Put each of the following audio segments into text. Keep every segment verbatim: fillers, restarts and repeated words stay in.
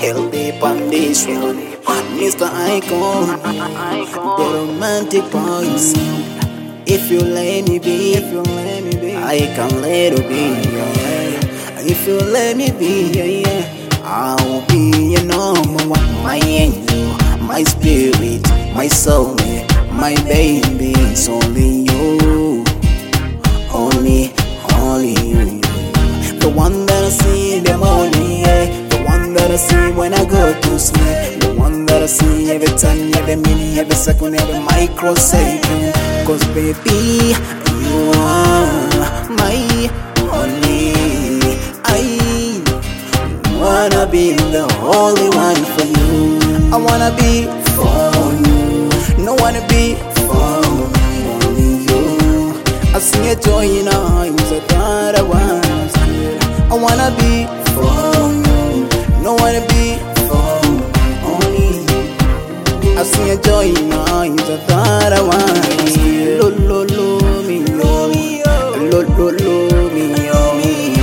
He'll be on this one. Mister Icon, the romantic boys. If you let me be, if you let me be, I can let it be. Yeah. If you let me be, yeah, yeah, I'll be your number one, my angel, my spirit, my soul, my baby. It's only you, only, only you. The one that I see in the morning, yeah. The one that I see when I go to sleep. The one that I see every time, every minute, every second, every microsecond. Cause baby, you are my only. I wanna be the only one for you. I wanna be for you. No wanna be for only you. I see a joy in our eyes, I thought I was. I wanna be for you. No wanna be for only you. I see a joy in my eyes, I thought I was. Lo lo lo me lo lo lo lo me yo me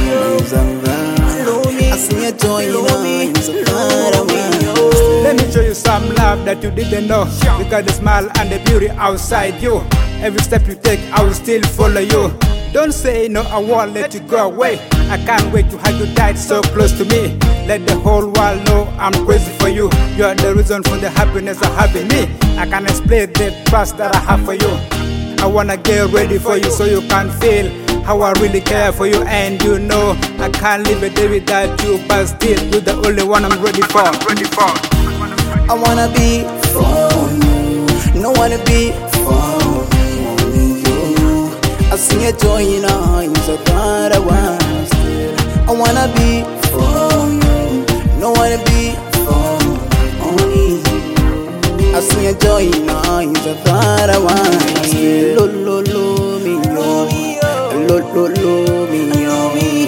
I see a joy in my eyes, I thought I was. Let me show you some love that you didn't know. You got the smile and the beauty outside you. Every step you take, I will still follow you. Don't say no, I won't let you go away. I can't wait to have you tight so close to me. Let the whole world know I'm crazy for you. You are the reason for the happiness I have in me. I can't explain the trust that I have for you. I wanna get ready for you so you can feel how I really care for you. And you know I can't live a day without you, but still you're the only one I'm ready for. Ready for. I wanna be for you. No wanna be for only you. I see a joy in our eyes, I thought I was. I wanna be for you. No wanna be for only you. I see a joy in our eyes, I thought I was. Lo lo lo me lo lo lo lo me yo me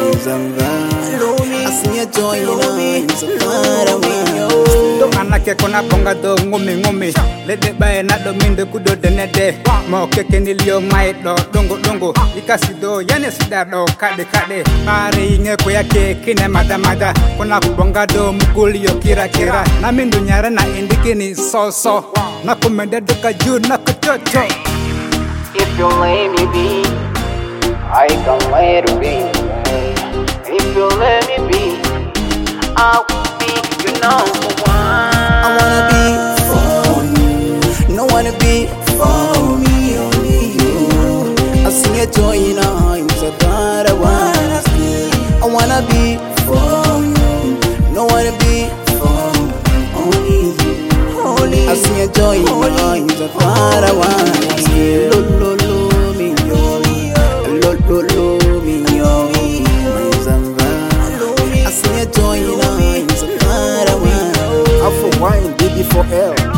I see a joy in our eyes, I thought I was. Anake kona bonga do ngumi ngumi lede bae na do minde kudo denede mo keke nilio mai do dongo dongo ikasi do yane sida do kade kade mari ngeko yake kine mada mada kona kubonga do mukuli yo kira kira na mindu nyara na indikini so so na kumende do kaju na kuchocho. If you let me be, I can let it be. If you let me be, I will be your number one. I wanna be for you. No wanna be for me, only you. I see a joy in our eyes, I thought I was. I wanna be for you. No wanna be for only you. Only I see a joy in my eyes, I thought I was. Lo lo lo me yo, lo lo lo me yo. I see a joy in our eyes, I thought I was. Alpha Wine, baby for L.